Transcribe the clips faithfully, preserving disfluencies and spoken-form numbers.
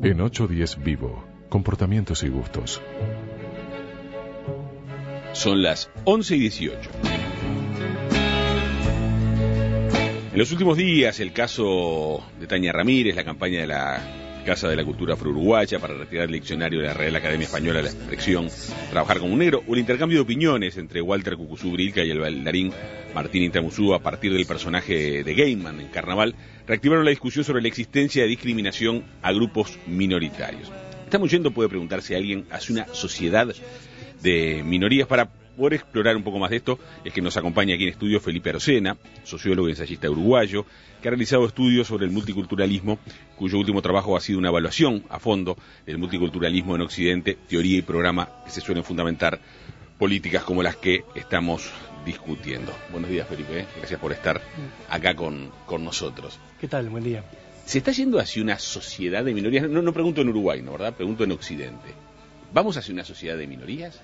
En ocho diez Vivo, comportamientos y gustos. Son las once y dieciocho. En los últimos días, el caso de Tania Ramírez, la campaña de la Casa de la Cultura Afro-Uruguaya para retirar el diccionario de la Real Academia Española la expresión trabajar como un negro, o el intercambio de opiniones entre Walter Cucuzú Brilca y el bailarín Martín Intramusú a partir del personaje de Gaiman en Carnaval, reactivaron la discusión sobre la existencia de discriminación a grupos minoritarios. Estamos yendo, puede preguntarse a alguien, hacia una sociedad de minorías. Para poder explorar un poco más de esto, es que nos acompaña aquí en estudio Felipe Arocena, sociólogo y ensayista uruguayo, que ha realizado estudios sobre el multiculturalismo, cuyo último trabajo ha sido una evaluación a fondo del multiculturalismo en Occidente, teoría y programa que se suelen fundamentar políticas como las que estamos discutiendo. Buenos días, Felipe, gracias por estar acá con, con nosotros. ¿Qué tal? Buen día. ¿Se está yendo hacia una sociedad de minorías? No, no pregunto en Uruguay, ¿no, verdad? Pregunto en Occidente. ¿Vamos hacia una sociedad de minorías?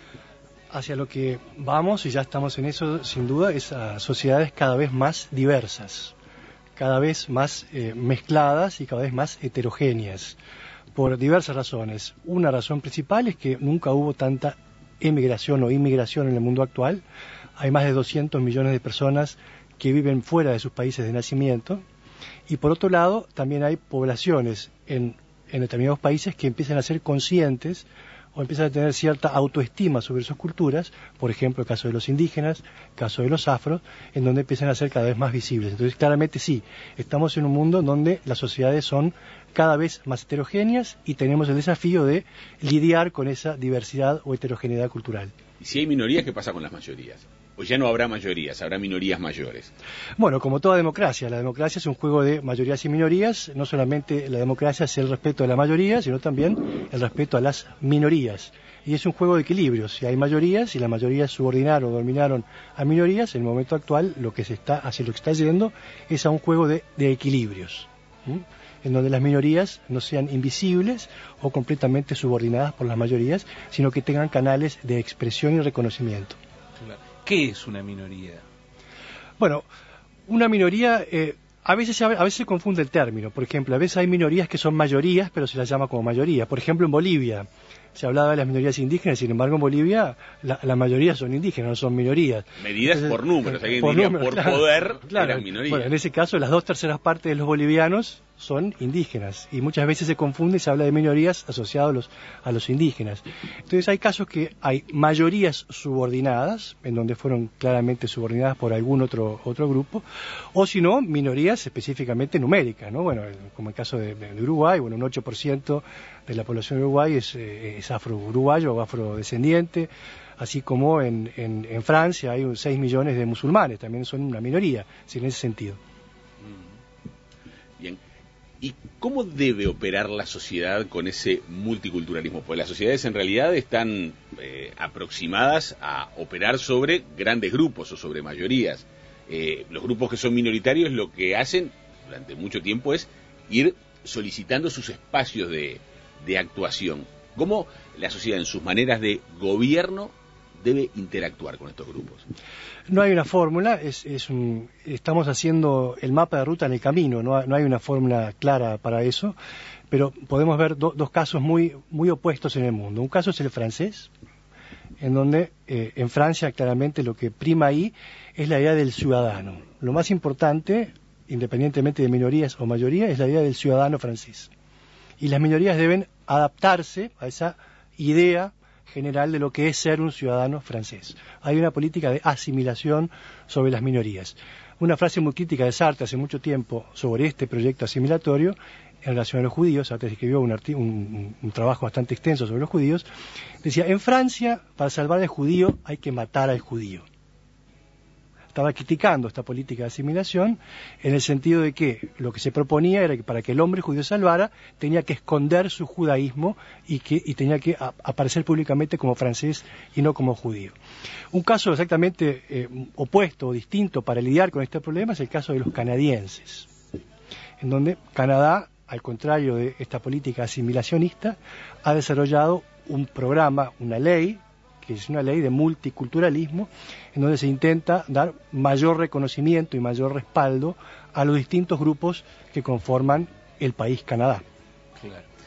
Hacia lo que vamos, y ya estamos en eso sin duda, es a sociedades cada vez más diversas, cada vez más eh, mezcladas y cada vez más heterogéneas, por diversas razones. Una razón principal es que nunca hubo tanta emigración o inmigración en el mundo actual. Hay más de doscientos millones de personas que viven fuera de sus países de nacimiento, y por otro lado también hay poblaciones en, en determinados países que empiezan a ser conscientes o empiezan a tener cierta autoestima sobre sus culturas, por ejemplo el caso de los indígenas, el caso de los afros, en donde empiezan a ser cada vez más visibles. Entonces claramente sí, estamos en un mundo donde las sociedades son cada vez más heterogéneas y tenemos el desafío de lidiar con esa diversidad o heterogeneidad cultural. ¿Y si hay minorías, qué pasa con las mayorías? ¿O ya no habrá mayorías, habrá minorías mayores? Bueno, como toda democracia, la democracia es un juego de mayorías y minorías. No solamente la democracia es el respeto a la mayoría, sino también el respeto a las minorías. Y es un juego de equilibrios. Si hay mayorías, si las mayorías subordinaron o dominaron a minorías, en el momento actual lo que se está, hacia lo que está yendo es a un juego de, de equilibrios, ¿sí? En donde las minorías no sean invisibles o completamente subordinadas por las mayorías, sino que tengan canales de expresión y reconocimiento. ¿Qué es una minoría? Bueno, una minoría, eh, a veces se, a veces se confunde el término. Por ejemplo, a veces hay minorías que son mayorías, pero se las llama como mayoría. Por ejemplo, en Bolivia se hablaba de las minorías indígenas, sin embargo en Bolivia la, la mayoría son indígenas, no son minorías. Medidas Entonces, por números, alguien por diría números, por claro, poder, claro. eran minorías. Bueno, en ese caso las dos terceras partes de los bolivianos son indígenas y muchas veces se confunde y se habla de minorías asociadas a los, a los indígenas. Entonces hay casos que hay mayorías subordinadas, en donde fueron claramente subordinadas por algún otro otro grupo, o si no, minorías específicamente numéricas, ¿no? Bueno, como el caso de, de Uruguay, bueno, un ocho por ciento de la población de Uruguay es, eh, es afro-uruguayo o afrodescendiente, así como en, en, en Francia hay seis millones de musulmanes, también son una minoría, sí, en ese sentido. Bien. ¿Y cómo debe operar la sociedad con ese multiculturalismo? Pues las sociedades en realidad están eh, aproximadas a operar sobre grandes grupos o sobre mayorías. Eh, los grupos que son minoritarios lo que hacen durante mucho tiempo es ir solicitando sus espacios de, de actuación. ¿Cómo la sociedad en sus maneras de gobierno debe interactuar con estos grupos? No hay una fórmula, es, es un, estamos haciendo el mapa de ruta en el camino, no, no hay una fórmula clara para eso, pero podemos ver do, dos casos muy, muy opuestos en el mundo. Un caso es el francés, en donde eh, en Francia claramente lo que prima ahí es la idea del ciudadano. Lo más importante, independientemente de minorías o mayoría, es la idea del ciudadano francés. Y las minorías deben adaptarse a esa idea general de lo que es ser un ciudadano francés. Hay una política de asimilación sobre las minorías. Una frase muy crítica de Sartre hace mucho tiempo sobre este proyecto asimilatorio en relación a los judíos. Sartre escribió un, un, un trabajo bastante extenso sobre los judíos. Decía, en Francia, para salvar al judío hay que matar al judío. Estaba criticando esta política de asimilación en el sentido de que lo que se proponía era que para que el hombre judío salvara tenía que esconder su judaísmo y, que, y tenía que a, aparecer públicamente como francés y no como judío. Un caso exactamente eh, opuesto o distinto para lidiar con este problema es el caso de los canadienses, en donde Canadá, al contrario de esta política asimilacionista, ha desarrollado un programa, una ley, que es una ley de multiculturalismo, en donde se intenta dar mayor reconocimiento y mayor respaldo a los distintos grupos que conforman el país Canadá. Claro.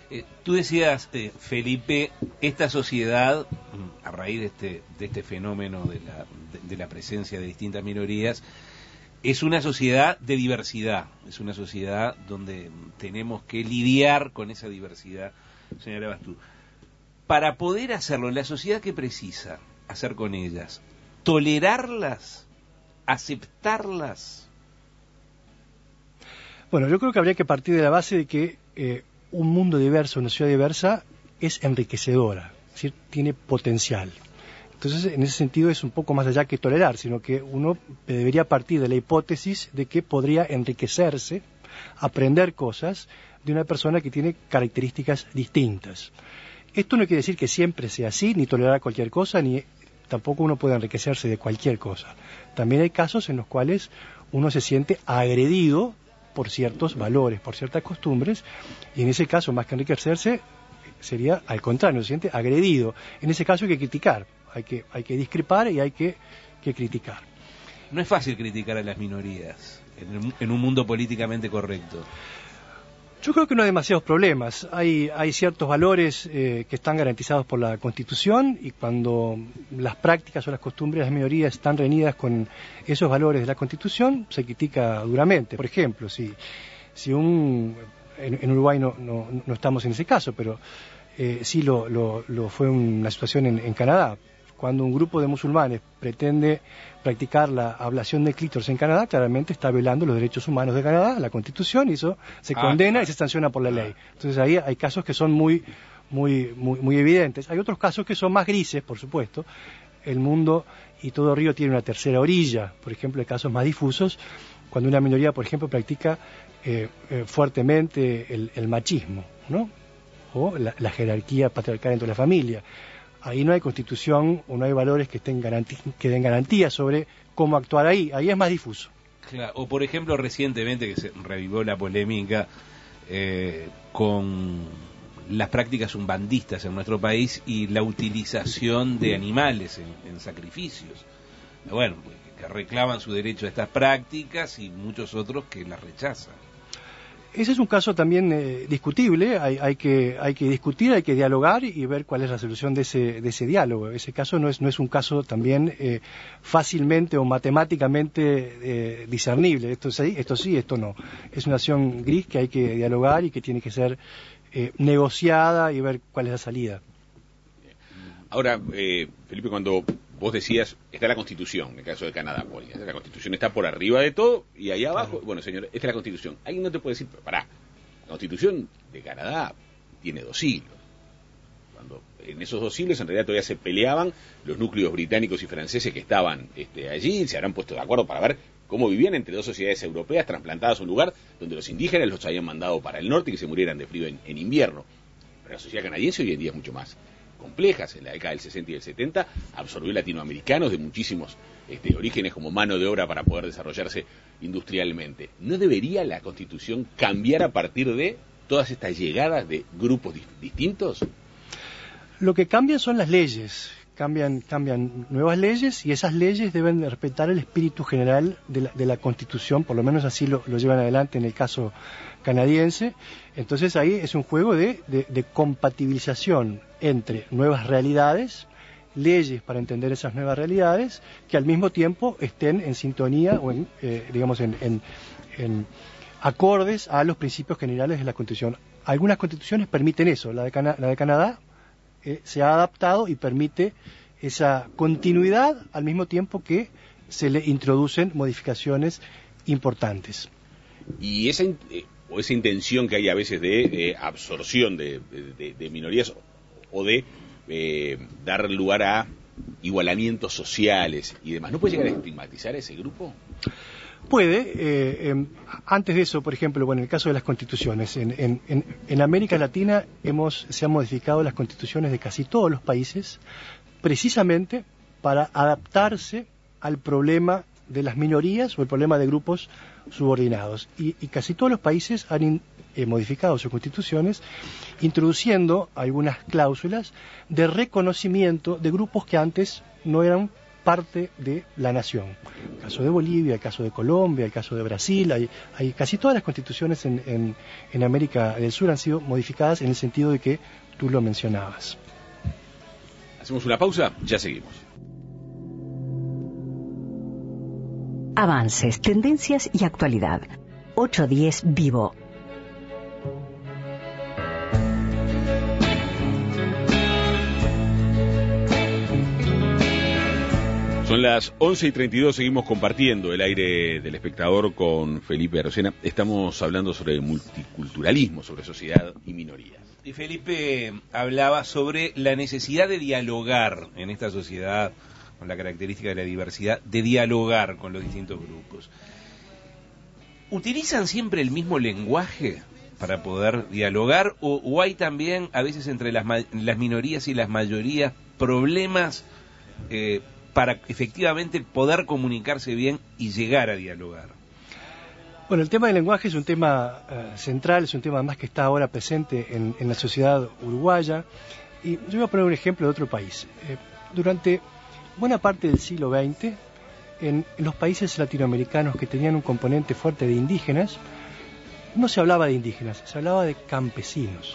Eh, tú decías, eh, Felipe, esta sociedad, a raíz de este, de este fenómeno de la, de, de la presencia de distintas minorías, es una sociedad de diversidad, es una sociedad donde tenemos que lidiar con esa diversidad, señora Bastú. Para poder hacerlo, la sociedad que precisa hacer con ellas, tolerarlas, aceptarlas. Bueno, yo creo que habría que partir de la base de que eh, un mundo diverso, una ciudad diversa, es enriquecedora, es decir, tiene potencial. Entonces, en ese sentido, es un poco más allá que tolerar, sino que uno debería partir de la hipótesis de que podría enriquecerse, aprender cosas de una persona que tiene características distintas. Esto no quiere decir que siempre sea así, ni tolerar cualquier cosa, ni tampoco uno puede enriquecerse de cualquier cosa. También hay casos en los cuales uno se siente agredido por ciertos valores, por ciertas costumbres, y en ese caso, más que enriquecerse, sería al contrario, se siente agredido. En ese caso hay que criticar, hay que, hay que discrepar y hay que, que criticar. No es fácil criticar a las minorías en, en un mundo políticamente correcto. Yo creo que no hay demasiados problemas. Hay, hay ciertos valores eh, que están garantizados por la Constitución, y cuando las prácticas o las costumbres de las minorías están reñidas con esos valores de la Constitución, se critica duramente. Por ejemplo, si, si un... En, en Uruguay no, no, no estamos en ese caso, pero eh, sí lo, lo, lo fue una situación en, en Canadá. Cuando un grupo de musulmanes pretende practicar la ablación de clítoris en Canadá, claramente está violando los derechos humanos de Canadá, la Constitución, y eso se ah, condena claro. y se sanciona por la ley. Entonces ahí hay casos que son muy, muy, muy, muy evidentes. Hay otros casos que son más grises, por supuesto. El mundo y todo río tiene una tercera orilla. Por ejemplo, hay casos más difusos, cuando una minoría, por ejemplo, practica eh, eh, fuertemente el, el machismo, ¿no? O la, la jerarquía patriarcal dentro de la familia. Ahí no hay constitución o no hay valores que, estén garanti que den garantía sobre cómo actuar ahí. Ahí es más difuso. Claro. O por ejemplo, recientemente que se revivó la polémica eh, con las prácticas umbandistas en nuestro país y la utilización de animales en, en sacrificios. Bueno, que reclaman su derecho a estas prácticas y muchos otros que las rechazan. Ese es un caso también eh, discutible, hay, hay, que, hay que discutir, hay que dialogar y ver cuál es la solución de ese, de ese diálogo. Ese caso no es, no es un caso también eh, fácilmente o matemáticamente eh, discernible, esto sí, esto sí, esto no. Es una acción gris que hay que dialogar y que tiene que ser eh, negociada y ver cuál es la salida. Ahora, eh, Felipe, cuando vos decías, está la Constitución, en el caso de Canadá, la Constitución está por arriba de todo, y ahí abajo, claro. Bueno, señor, esta es la Constitución. Alguien no te puede decir, pero pará, la Constitución de Canadá tiene dos siglos. Cuando en esos dos siglos en realidad todavía se peleaban los núcleos británicos y franceses que estaban este, allí, se habrán puesto de acuerdo para ver cómo vivían entre dos sociedades europeas trasplantadas a un lugar donde los indígenas los habían mandado para el norte y que se murieran de frío en, en invierno. Pero la sociedad canadiense hoy en día es mucho más complejas. En la década del sesenta y del setenta absorbió latinoamericanos de muchísimos este, orígenes como mano de obra para poder desarrollarse industrialmente. ¿No debería la Constitución cambiar a partir de todas estas llegadas de grupos di- distintos? Lo que cambian son las leyes, cambian, cambian nuevas leyes, y esas leyes deben respetar el espíritu general de la, de la Constitución, por lo menos así lo, lo llevan adelante en el caso canadiense. Entonces ahí es un juego de, de, de compatibilización entre nuevas realidades, leyes para entender esas nuevas realidades, que al mismo tiempo estén en sintonía o en, eh, digamos, en, en, en acordes a los principios generales de la Constitución. Algunas constituciones permiten eso, la de, Cana- la de Canadá eh, se ha adaptado y permite esa continuidad al mismo tiempo que se le introducen modificaciones importantes. Y esa, eh, o esa intención que hay a veces de eh, absorción de, de, de minorías o de eh, dar lugar a igualamientos sociales y demás, ¿no puede llegar a estigmatizar a ese grupo? Puede. Eh, eh, antes de eso, por ejemplo, bueno, en el caso de las constituciones, en, en, en, en América Latina hemos, se han modificado las constituciones de casi todos los países precisamente para adaptarse al problema de las minorías o el problema de grupos subordinados. Y, y casi todos los países han in, eh, modificado sus constituciones, introduciendo algunas cláusulas de reconocimiento de grupos que antes no eran parte de la nación. El caso de Bolivia, el caso de Colombia, el caso de Brasil, hay, hay casi todas las constituciones en, en, en América del Sur han sido modificadas en el sentido de que tú lo mencionabas. Hacemos una pausa, ya seguimos. Avances, tendencias y actualidad. ocho diez Vivo. Son las once y treinta y dos, seguimos compartiendo el aire del espectador con Felipe Arocena. Estamos hablando sobre multiculturalismo, sobre sociedad y minorías. Y Felipe hablaba sobre la necesidad de dialogar en esta sociedad, con la característica de la diversidad, de dialogar con los distintos grupos. ¿Utilizan siempre el mismo lenguaje para poder dialogar o, o hay también a veces entre las, las minorías y las mayorías problemas eh, para efectivamente poder comunicarse bien y llegar a dialogar? Bueno, el tema del lenguaje es un tema uh, central, es un tema más que está ahora presente en, en la sociedad uruguaya. Y yo voy a poner un ejemplo de otro país. Eh, durante buena parte del siglo veinte, en, en los países latinoamericanos que tenían un componente fuerte de indígenas, no se hablaba de indígenas, se hablaba de campesinos.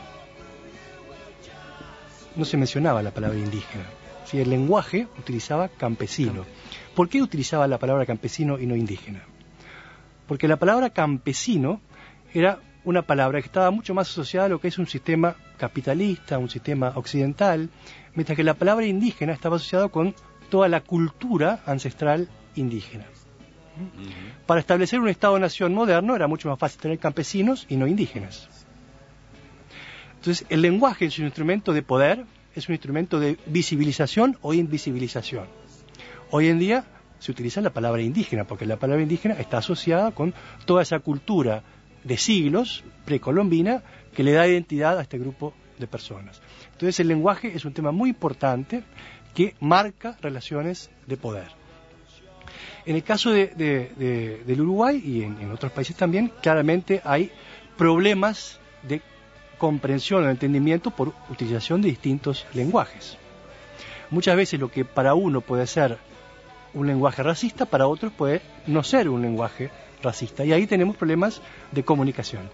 No se mencionaba la palabra indígena. Sí, el lenguaje utilizaba campesino. ¿Por qué utilizaba la palabra campesino y no indígena? Porque la palabra campesino era una palabra que estaba mucho más asociada a lo que es un sistema capitalista, un sistema occidental, mientras que la palabra indígena estaba asociada con toda la cultura ancestral indígena. Uh-huh. Para establecer un Estado-nación moderno era mucho más fácil tener campesinos y no indígenas. Entonces, el lenguaje es un instrumento de poder, es un instrumento de visibilización o invisibilización. Hoy en día se utiliza la palabra indígena, porque la palabra indígena está asociada con toda esa cultura de siglos precolombina que le da identidad a este grupo de personas. Entonces el lenguaje es un tema muy importante que marca relaciones de poder. En el caso de, de, de, del Uruguay y en, en otros países también, claramente hay problemas de comprensión o entendimiento por utilización de distintos lenguajes. Muchas veces lo que para uno puede ser un lenguaje racista, para otros puede no ser un lenguaje racista. Y ahí tenemos problemas de comunicación.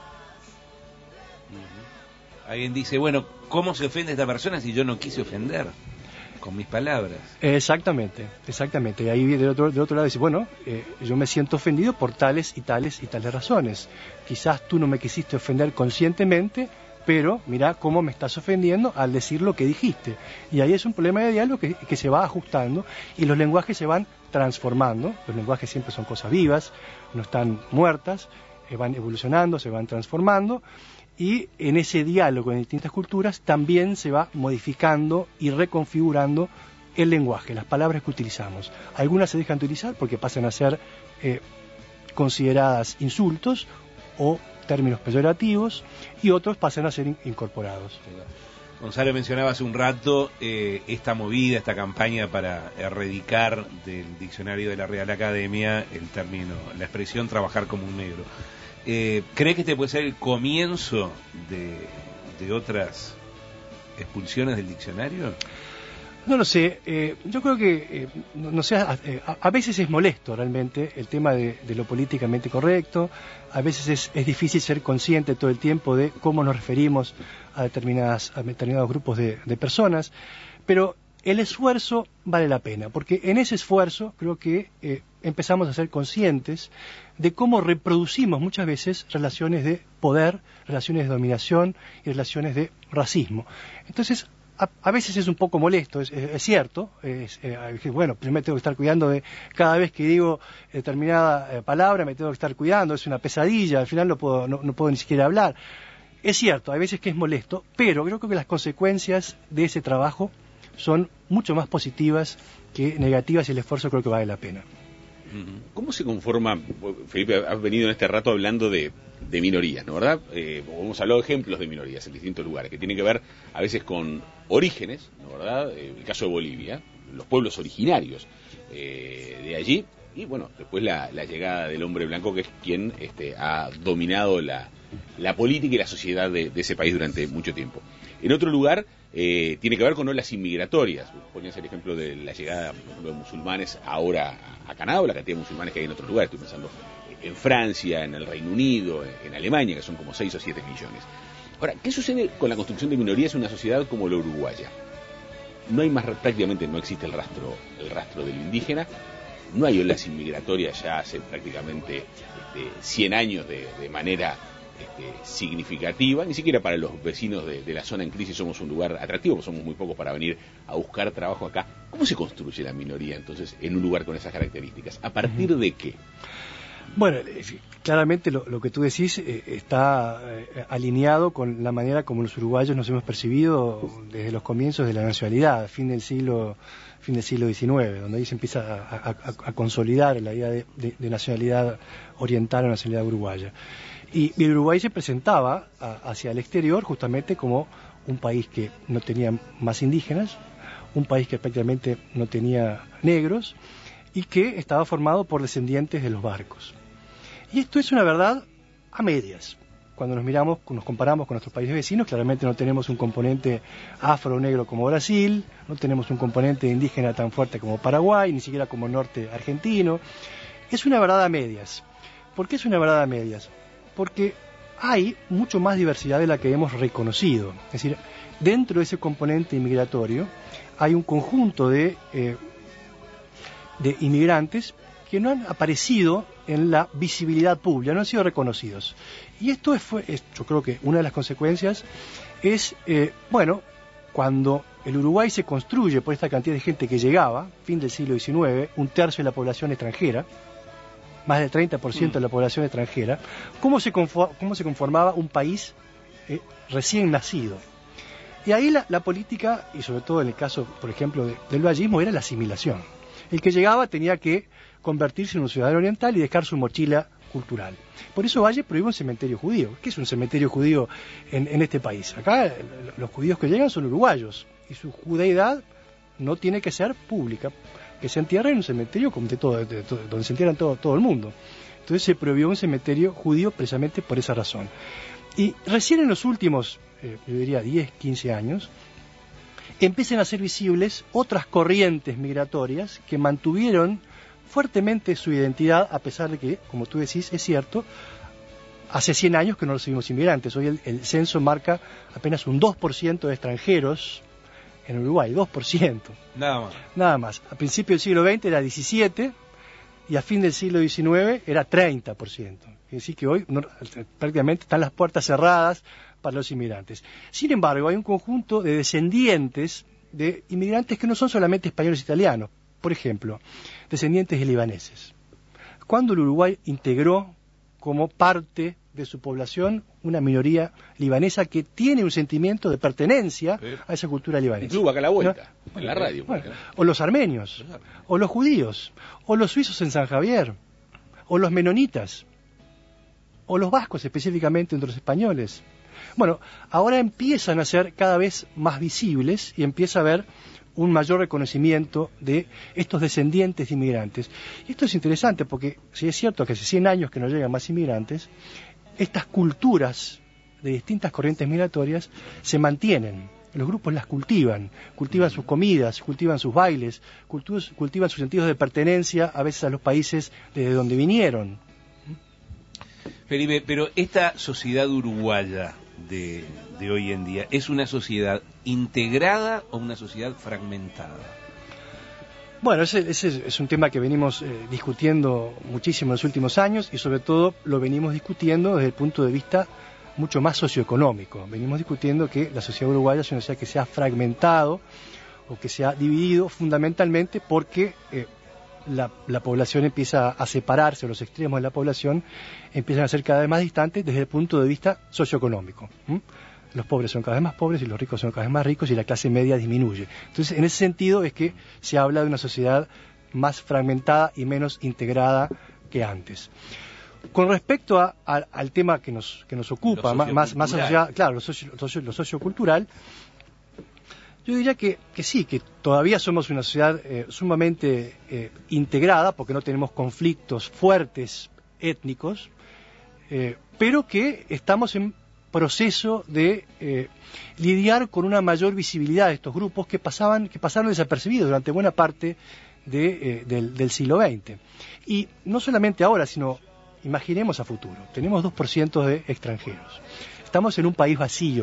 Uh-huh. Alguien dice, bueno, ¿cómo se ofende a esta persona si yo no quise ofender con mis palabras? Exactamente, exactamente. Y ahí del otro, del otro lado dice, bueno, eh, yo me siento ofendido por tales y tales y tales razones. Quizás tú no me quisiste ofender conscientemente, pero mira cómo me estás ofendiendo al decir lo que dijiste. Y ahí es un problema de diálogo que, que se va ajustando y los lenguajes se van transformando. Los lenguajes siempre son cosas vivas, no están muertas, eh, van evolucionando, se van transformando. Y en ese diálogo en distintas culturas también se va modificando y reconfigurando el lenguaje, las palabras que utilizamos. Algunas se dejan de utilizar porque pasan a ser eh, consideradas insultos o términos peyorativos, y otros pasan a ser in- incorporados. Gonzalo mencionaba hace un rato eh, esta movida, esta campaña para erradicar del diccionario de la Real Academia el término, la expresión trabajar como un negro. Eh, ¿Cree que este puede ser el comienzo de, de otras expulsiones del diccionario? No lo sé, eh, yo creo que, eh, no, no sé, a, a veces es molesto realmente el tema de, de lo políticamente correcto, a veces es, es difícil ser consciente todo el tiempo de cómo nos referimos a, determinadas, a determinados grupos de, de personas, pero el esfuerzo vale la pena, porque en ese esfuerzo creo que eh, empezamos a ser conscientes de cómo reproducimos muchas veces relaciones de poder, relaciones de dominación y relaciones de racismo. Entonces, A, a veces es un poco molesto, es, es, es cierto, es, eh, bueno, primero tengo que estar cuidando de cada vez que digo determinada eh, palabra, me tengo que estar cuidando, es una pesadilla, al final no puedo, no, no puedo ni siquiera hablar. Es cierto, hay veces que es molesto, pero creo que las consecuencias de ese trabajo son mucho más positivas que negativas y el esfuerzo creo que vale la pena. ¿Cómo se conforma, Felipe, has venido en este rato hablando de, de minorías, ¿no verdad? Eh, hemos hablado de ejemplos de minorías en distintos lugares, que tienen que ver a veces con orígenes, ¿no verdad? Eh, el caso de Bolivia, los pueblos originarios eh, de allí, y bueno, después la, la llegada del hombre blanco, que es quien este, ha dominado la, la política y la sociedad de, de ese país durante mucho tiempo. En otro lugar, eh, tiene que ver con olas inmigratorias. Ponías el ejemplo de la llegada, por ejemplo, de musulmanes ahora a Canadá, o la cantidad de musulmanes que hay en otros lugares. Estoy pensando en Francia, en el Reino Unido, en Alemania, que son como seis o siete millones. Ahora, ¿qué sucede con la construcción de minorías en una sociedad como la uruguaya? No hay más, prácticamente no existe el rastro, el rastro del indígena, no hay olas inmigratorias ya hace prácticamente este, cien años de, de manera este, significativa, ni siquiera para los vecinos de, de la zona en crisis somos un lugar atractivo, porque somos muy pocos para venir a buscar trabajo acá. ¿Cómo se construye la minoría entonces en un lugar con esas características? ¿A partir de qué? Bueno, claramente lo, lo que tú decís eh, está eh, alineado con la manera como los uruguayos nos hemos percibido desde los comienzos de la nacionalidad, fin del siglo fin del siglo diecinueve, donde ahí se empieza a, a, a consolidar la idea de, de, de nacionalidad oriental o nacionalidad uruguaya. Y, y el Uruguay se presentaba a, hacia el exterior justamente como un país que no tenía más indígenas, un país que prácticamente no tenía negros y que estaba formado por descendientes de los barcos. Y esto es una verdad a medias. Cuando nos miramos, nos comparamos con nuestros países vecinos, claramente no tenemos un componente afro-negro como Brasil, no tenemos un componente indígena tan fuerte como Paraguay, ni siquiera como norte argentino. Es una verdad a medias. ¿Por qué es una verdad a medias? Porque hay mucho más diversidad de la que hemos reconocido. Es decir, dentro de ese componente inmigratorio hay un conjunto de, eh, de inmigrantes que no han aparecido en la visibilidad pública, no han sido reconocidos. Y esto es, fue, es, yo creo que una de las consecuencias es, eh, bueno, cuando el Uruguay se construye por esta cantidad de gente que llegaba, fin del siglo diecinueve, un tercio de la población extranjera, más del treinta por ciento de la población extranjera, ¿cómo se, conform, cómo se conformaba un país eh, recién nacido? Y ahí la, la política, y sobre todo en el caso, por ejemplo, de, del vallismo, era la asimilación. El que llegaba tenía que convertirse en un ciudadano oriental y dejar su mochila cultural. Por eso Valle prohíbe un cementerio judío. ¿Qué es un cementerio judío en, en este país? Acá los judíos que llegan son uruguayos y su judeidad no tiene que ser pública, que se entierren en un cementerio de todo, de, de, donde se entierran todo, todo el mundo. Entonces se prohibió un cementerio judío precisamente por esa razón. Y recién en los últimos, eh, yo diría diez, quince años, empiezan a ser visibles otras corrientes migratorias que mantuvieron fuertemente su identidad, a pesar de que, como tú decís, es cierto, hace cien años que no recibimos inmigrantes. Hoy el, el censo marca apenas un dos por ciento de extranjeros en Uruguay, dos por ciento. Nada más. Nada más. A principios del siglo veinte era diecisiete por ciento y a fin del siglo diecinueve era treinta por ciento. Es decir, que hoy no, prácticamente están las puertas cerradas para los inmigrantes. Sin embargo, hay un conjunto de descendientes de inmigrantes que no son solamente españoles e italianos. Por ejemplo, descendientes de libaneses. ¿Cuándo el Uruguay integró como parte de su población una minoría libanesa que tiene un sentimiento de pertenencia sí. a esa cultura libanesa? El club acá a la vuelta, ¿no? en la radio. Bueno, o los armenios, o los judíos, o los suizos en San Javier, o los menonitas, o los vascos específicamente entre los españoles. Bueno, ahora empiezan a ser cada vez más visibles y empieza a haber un mayor reconocimiento de estos descendientes de inmigrantes. Y esto es interesante porque si es cierto que hace cien años que no llegan más inmigrantes, estas culturas de distintas corrientes migratorias se mantienen. Los grupos las cultivan, cultivan sus comidas, cultivan sus bailes, cultivan sus sentidos de pertenencia a veces a los países desde donde vinieron. Felipe, pero esta sociedad uruguaya de, de hoy en día, ¿es una sociedad integrada o una sociedad fragmentada? Bueno, ese, ese es un tema que venimos eh, discutiendo muchísimo en los últimos años y sobre todo lo venimos discutiendo desde el punto de vista mucho más socioeconómico. Venimos discutiendo que la sociedad uruguaya es una sociedad que se ha fragmentado o que se ha dividido fundamentalmente porque eh, la, la población empieza a separarse, o los extremos de la población empiezan a ser cada vez más distantes desde el punto de vista socioeconómico. ¿Mm? Los pobres son cada vez más pobres y los ricos son cada vez más ricos y la clase media disminuye. Entonces, en ese sentido es que se habla de una sociedad más fragmentada y menos integrada que antes. Con respecto a, a, al tema que nos, que nos ocupa, más, más, más asociado, claro, lo, socio, lo, socio, lo sociocultural, yo diría que, que sí, que todavía somos una sociedad eh, sumamente eh, integrada, porque no tenemos conflictos fuertes étnicos, eh, pero que estamos en proceso de eh, lidiar con una mayor visibilidad de estos grupos que pasaban, que pasaron desapercibidos durante buena parte de, eh, del, del siglo veinte. Y no solamente ahora, sino imaginemos a futuro. Tenemos dos por ciento de extranjeros. Estamos en un país vacío.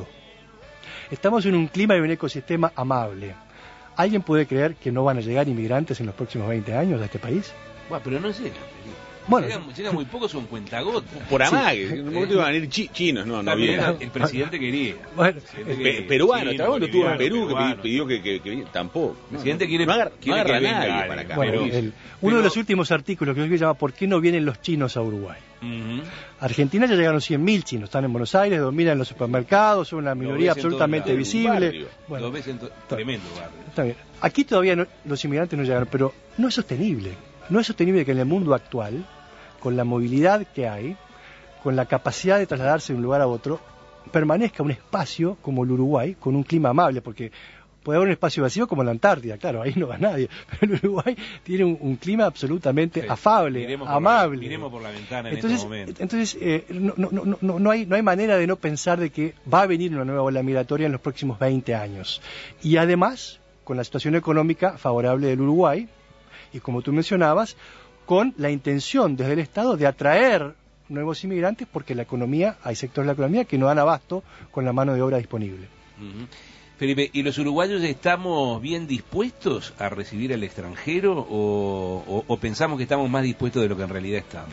Estamos en un clima y un ecosistema amable. ¿Alguien puede creer que no van a llegar inmigrantes en los próximos veinte años a este país? Bueno, pero no llega, Felipe. Bueno, llegan, llegan muy pocos, son cuentagotas. Por amague, Sí. en un momento iban a venir chi- chinos, no, no También había. el presidente quería. Bueno, El presidente Pe- quería. peruano, Chino, Trabajó estuvo en boliviano, Perú, que peruano. pidió que, que, que viniera. Tampoco. El presidente quiere, no agarra, quiere no agarra que a nadie venga para acá. bueno, pero- el- uno pero- de los últimos artículos que se llama ¿Por qué no vienen los chinos a Uruguay? Ujú. Argentina ya llegaron cien mil chinos, están en Buenos Aires, dominan los supermercados, son una minoría ves en todos absolutamente lados. visible. Barrio. Bueno, Lo ves en to- tremendo barrio. está bien. Aquí todavía no- los inmigrantes no llegaron, pero no es sostenible. No es sostenible que en el mundo actual, con la movilidad que hay, con la capacidad de trasladarse de un lugar a otro, permanezca un espacio como el Uruguay, con un clima amable, porque puede haber un espacio vacío como la Antártida, claro, ahí no va nadie, pero el Uruguay tiene un, un clima absolutamente Sí. afable, Miremos por amable. la- miremos por la ventana en entonces, estos momentos. entonces eh, no, no, no, no, no hay, no hay manera de no pensar de que va a venir una nueva ola migratoria en los próximos veinte años. Y además, con la situación económica favorable del Uruguay, y como tú mencionabas, con la intención desde el Estado de atraer nuevos inmigrantes, porque la economía, hay sectores de la economía que no dan abasto con la mano de obra disponible. Ujú. Felipe, ¿y los uruguayos estamos bien dispuestos a recibir al extranjero o, o- o pensamos que estamos más dispuestos de lo que en realidad estamos?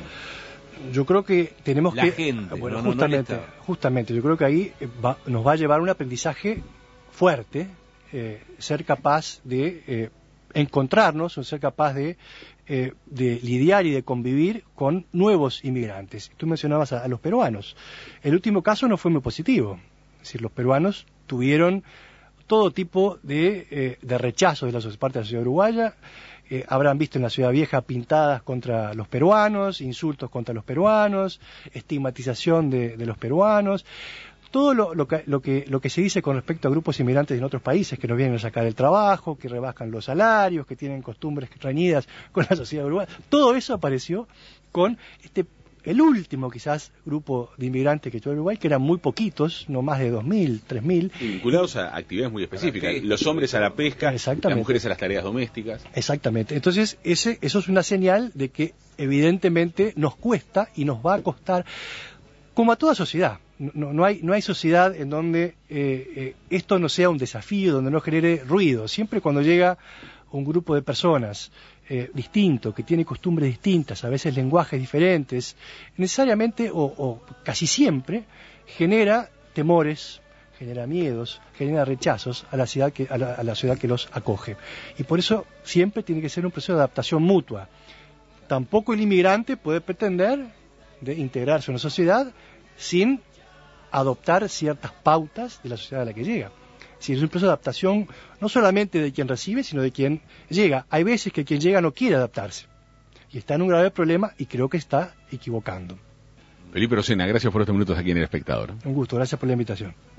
Yo creo que tenemos La que... gente, bueno, no, no, no el justamente, Estado. justamente, yo creo que ahí eh, va- nos va a llevar un aprendizaje fuerte, eh, ser capaz de eh, encontrarnos, o ser capaz de, eh, de lidiar y de convivir con nuevos inmigrantes. Tú mencionabas a, a los peruanos. El último caso no fue muy positivo. Es decir, los peruanos tuvieron todo tipo de, eh, de rechazos de la so- parte de la sociedad uruguaya. Eh, habrán visto en la ciudad vieja pintadas contra los peruanos, insultos contra los peruanos, estigmatización de, de los peruanos. Todo lo, lo, que, lo, que, lo que se dice con respecto a grupos inmigrantes en otros países que nos vienen a sacar el trabajo, que rebajan los salarios, que tienen costumbres reñidas con la sociedad uruguaya, todo eso apareció con este el último quizás grupo de inmigrantes que tuvo Uruguay, que eran muy poquitos, no más de dos mil, tres mil. Y vinculados a actividades muy específicas. pesca. Los hombres a la pesca, Exactamente. las mujeres a las tareas domésticas. Exactamente. Entonces, ese, eso es una señal de que evidentemente nos cuesta y nos va a costar, como a toda sociedad. No, no, hay, no hay sociedad en donde eh, eh, esto no sea un desafío, donde no genere ruido. Siempre cuando llega un grupo de personas eh, distinto, que tiene costumbres distintas, a veces lenguajes diferentes, necesariamente o, o casi siempre genera temores, genera miedos, genera rechazos a la ciudad que a la, a la ciudad que los acoge. Y por eso siempre tiene que ser un proceso de adaptación mutua. Tampoco el inmigrante puede pretender de integrarse a una sociedad sin adoptar ciertas pautas de la sociedad a la que llega. Si es un proceso de adaptación no solamente de quien recibe, sino de quien llega. Hay veces que quien llega no quiere adaptarse y está en un grave problema y creo que está equivocando. Felipe Rosena, gracias por estos minutos aquí en El Espectador. Un gusto, gracias por la invitación.